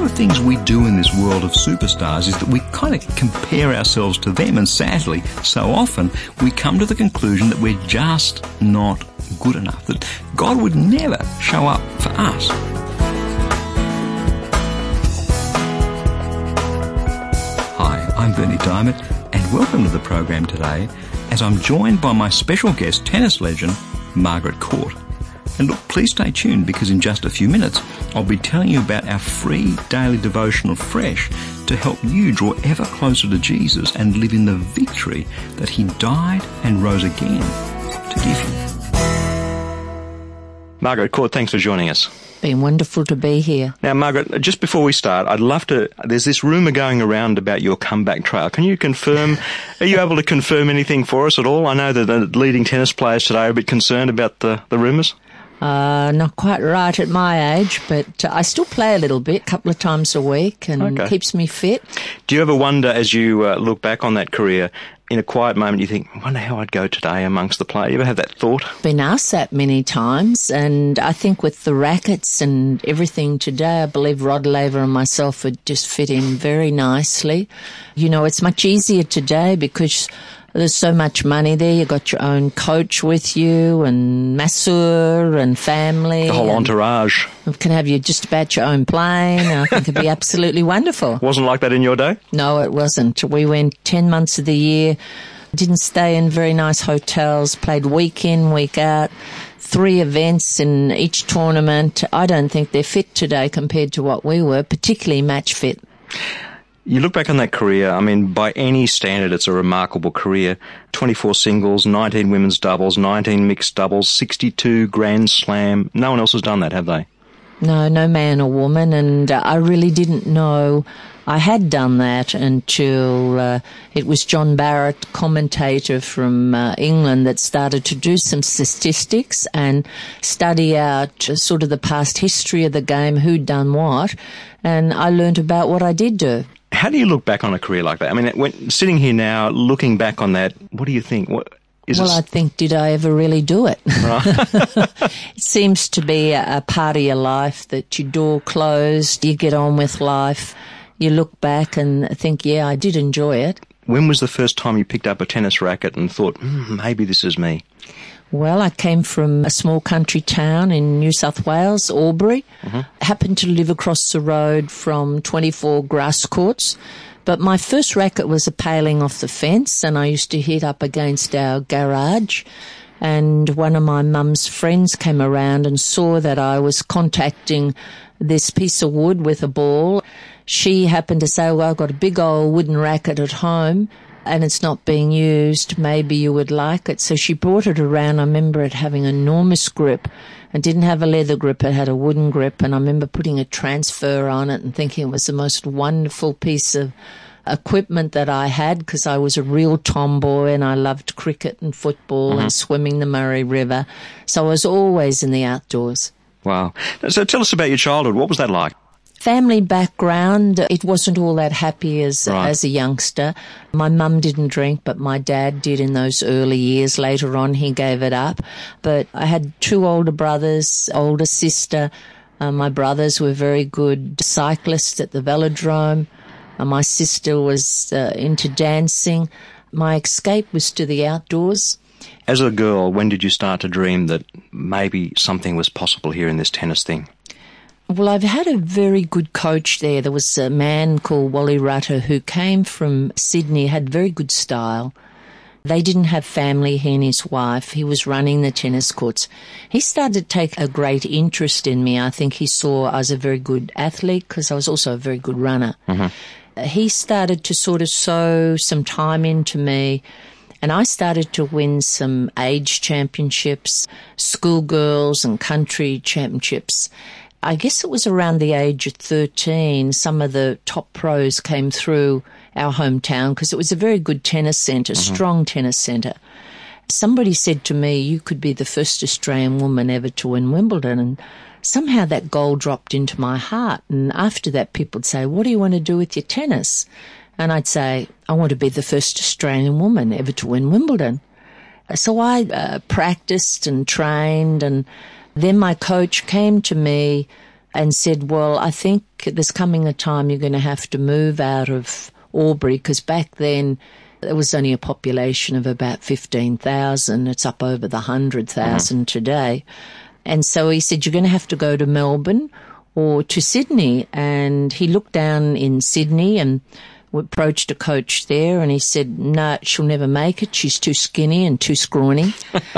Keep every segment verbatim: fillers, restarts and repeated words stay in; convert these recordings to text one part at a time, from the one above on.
of the things we do in this world of superstars is that we kind of compare ourselves to them, and sadly, so often, we come to the conclusion that we're just not good enough, that God would never show up for us. Hi, I'm Bernie Diamond, and welcome to the program today, as I'm joined by my special guest, tennis legend, Margaret Court. And look, please stay tuned, because in just a few minutes, I'll be telling you about our free daily devotional Fresh to help you draw ever closer to Jesus and live in the victory that He died and rose again to give you. Margaret Court, thanks for joining us. Been wonderful to be here. Now, Margaret, just before we start, I'd love to, there's this rumour going around about your comeback trail. Can you confirm, are you able to confirm anything for us at all? I know that the leading tennis players today are a bit concerned about the, the rumours. Uh, not quite right at my age, but uh, I still play a little bit, a couple of times a week, and okay. keeps me fit. Do you ever wonder, as you uh, look back on that career, in a quiet moment, you think, I wonder how I'd go today amongst the players? You ever have that thought? Been asked that many times, and I think with the rackets and everything today, I believe Rod Laver and myself would just fit in very nicely. You know, it's much easier today because there's so much money there. You've got your own coach with you and masseur and family. The whole entourage. You can have you just about your own plane. I think it'd be absolutely wonderful. Wasn't like that in your day? No, it wasn't. We went ten months of the year, didn't stay in very nice hotels, played week in, week out, three events in each tournament. I don't think they're fit today compared to what we were, particularly match fit. You look back on that career, I mean, by any standard, it's a remarkable career. twenty-four singles, nineteen women's doubles, nineteen mixed doubles, sixty-two Grand Slam. No one else has done that, have they? No, no man or woman, and uh, I really didn't know I had done that until uh, it was John Barrett, commentator from uh, England, that started to do some statistics and study out uh, sort of the past history of the game, who'd done what, and I learned about what I did do. How do you look back on a career like that? I mean, when, sitting here now, looking back on that, what do you think? What is Well, it? I think, did I ever really do it? Right. It seems to be a, a part of your life that your door closed, you get on with life, you look back and think, yeah, I did enjoy it. When was the first time you picked up a tennis racket and thought, mm, maybe this is me? Well, I came from a small country town in New South Wales, Albury. Mm-hmm. Happened to live across the road from twenty-four grass courts. But my first racket was a paling off the fence, and I used to hit up against our garage. And one of my mum's friends came around and saw that I was contacting this piece of wood with a ball. She happened to say, well, I've got a big old wooden racket at home, and it's not being used. Maybe you would like it. So she brought it around. I remember it having enormous grip. It didn't have a leather grip. It had a wooden grip. And I remember putting a transfer on it and thinking it was the most wonderful piece of equipment that I had, because I was a real tomboy and I loved cricket and football mm-hmm. and swimming the Murray River. So I was always in the outdoors. Wow. So tell us about your childhood. What was that like? Family background, it wasn't all that happy as right. as a youngster. My mum didn't drink, but my dad did in those early years. Later on, he gave it up. But I had two older brothers, older sister. Uh, my brothers were very good cyclists at the velodrome. Uh, my sister was uh, into dancing. My escape was to the outdoors. As a girl, when did you start to dream that maybe something was possible here in this tennis thing? Well, I've had a very good coach there. There was a man called Wally Rutter who came from Sydney, had very good style. They didn't have family, he and his wife. He was running the tennis courts. He started to take a great interest in me. I think he saw I was a very good athlete because I was also a very good runner. Mm-hmm. He started to sort of sow some time into me, and I started to win some age championships, schoolgirls and country championships. I guess it was around the age of thirteen, some of the top pros came through our hometown because it was a very good tennis centre, mm-hmm. strong tennis centre. Somebody said to me, you could be the first Australian woman ever to win Wimbledon, and somehow that goal dropped into my heart. And after that, people would say, what do you want to do with your tennis? And I'd say, I want to be the first Australian woman ever to win Wimbledon. So I uh, practiced and trained, and then my coach came to me and said, well, I think there's coming a time you're going to have to move out of Albury, because back then there was only a population of about fifteen thousand. It's up over the one hundred thousand mm-hmm. today. And so he said, you're going to have to go to Melbourne or to Sydney. And he looked down in Sydney and approached a coach there, and he said, no, she'll never make it. She's too skinny and too scrawny.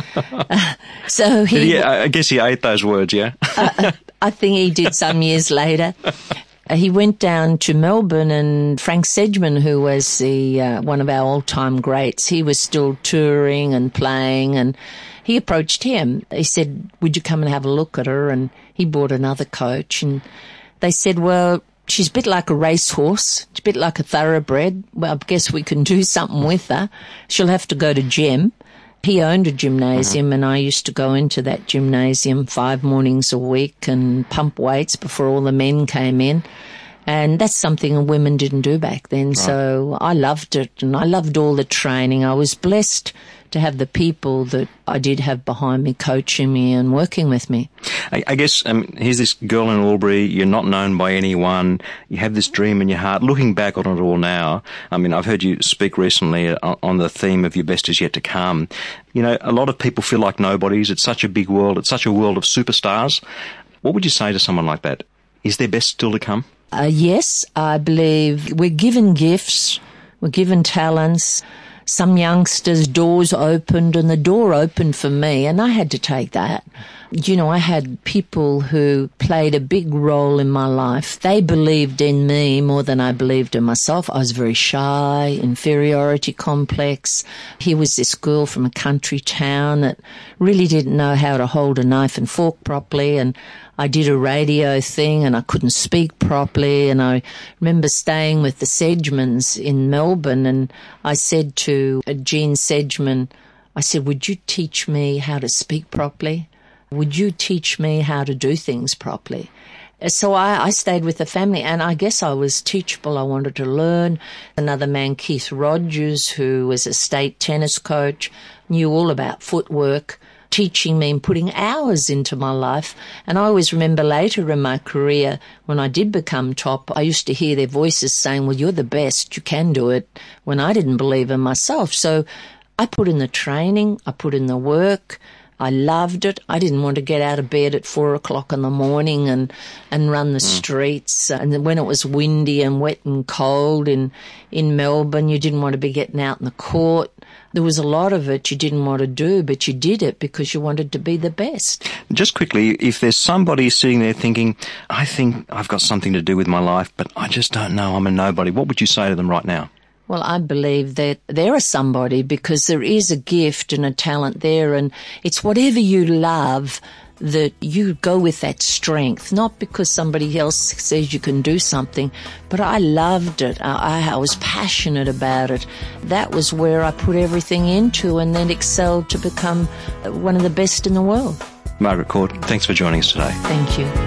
uh, so he... Yeah, I guess he ate those words, yeah? uh, I think he did some years later. Uh, he went down to Melbourne, and Frank Sedgman, who was the uh, one of our all-time greats, he was still touring and playing, and he approached him. He said, would you come and have a look at her? And he brought another coach, and they said, well, she's a bit like a racehorse. She's a bit like a thoroughbred. Well, I guess we can do something with her. She'll have to go to gym. He owned a gymnasium, mm-hmm. and I used to go into that gymnasium five mornings a week and pump weights before all the men came in. And that's something women didn't do back then. Right. So I loved it, and I loved all the training. I was blessed to have the people that I did have behind me coaching me and working with me. I, I guess um, here's this girl in Albury, you're not known by anyone, you have this dream in your heart. Looking back on it all now, I mean, I've heard you speak recently on, on the theme of your best is yet to come. You know, a lot of people feel like nobodies. It's such a big world. It's such a world of superstars. What would you say to someone like that? Is their best still to come? Uh, yes, I believe we're given gifts, we're given talents. Some youngsters' doors opened, and the door opened for me, and I had to take that. You know, I had people who played a big role in my life. They believed in me more than I believed in myself. I was very shy, inferiority complex. Here was this girl from a country town that really didn't know how to hold a knife and fork properly, and I did a radio thing and I couldn't speak properly. And I remember staying with the Sedgmans in Melbourne, and I said to Jean Sedgman, I said, would you teach me how to speak properly? Would you teach me how to do things properly? So I, I stayed with the family, and I guess I was teachable. I wanted to learn. Another man, Keith Rogers, who was a state tennis coach, knew all about footwork, teaching me and putting hours into my life. And I always remember later in my career, when I did become top, I used to hear their voices saying, well, you're the best, you can do it, when I didn't believe in myself. So I put in the training, I put in the work, I loved it. I didn't want to get out of bed at four o'clock in the morning and, and run the mm. streets. And when it was windy and wet and cold in, in Melbourne, you didn't want to be getting out in the court. There was a lot of it you didn't want to do, but you did it because you wanted to be the best. Just quickly, if there's somebody sitting there thinking, I think I've got something to do with my life, but I just don't know, I'm a nobody, what would you say to them right now? Well, I believe that there is somebody, because there is a gift and a talent there, and it's whatever you love that you go with that strength, not because somebody else says you can do something, but I loved it. I, I was passionate about it. That was where I put everything into, and then excelled to become one of the best in the world. Margaret Court, thanks for joining us today. Thank you.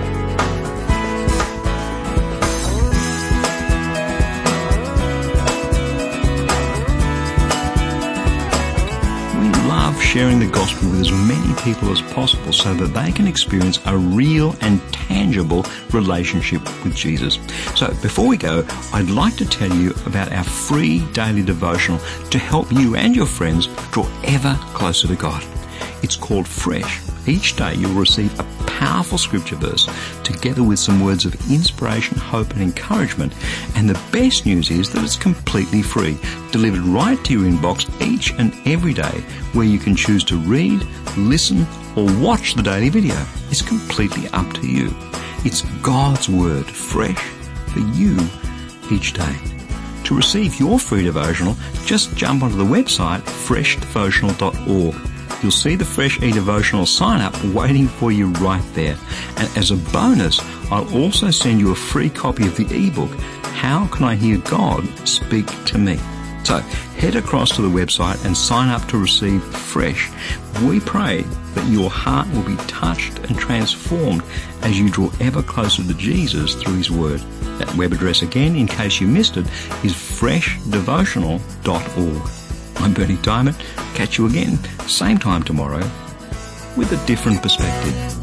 Sharing the gospel with as many people as possible so that they can experience a real and tangible relationship with Jesus. So before we go, I'd like to tell you about our free daily devotional to help you and your friends draw ever closer to God. It's called Fresh. Each day you'll receive a powerful scripture verse together with some words of inspiration, hope and encouragement. And the best news is that it's completely free, delivered right to your inbox each and every day, where you can choose to read, listen or watch the daily video. It's completely up to you. It's God's Word, fresh for you each day. To receive your free devotional, just jump onto the website fresh devotional dot org. You'll see the Fresh eDevotional sign-up waiting for you right there. And as a bonus, I'll also send you a free copy of the ebook, How Can I Hear God Speak to Me? So head across to the website and sign up to receive Fresh. We pray that your heart will be touched and transformed as you draw ever closer to Jesus through His Word. That web address again, in case you missed it, is fresh devotional dot org. I'm Bernie Diamond. Catch you again, same time tomorrow, with a different perspective.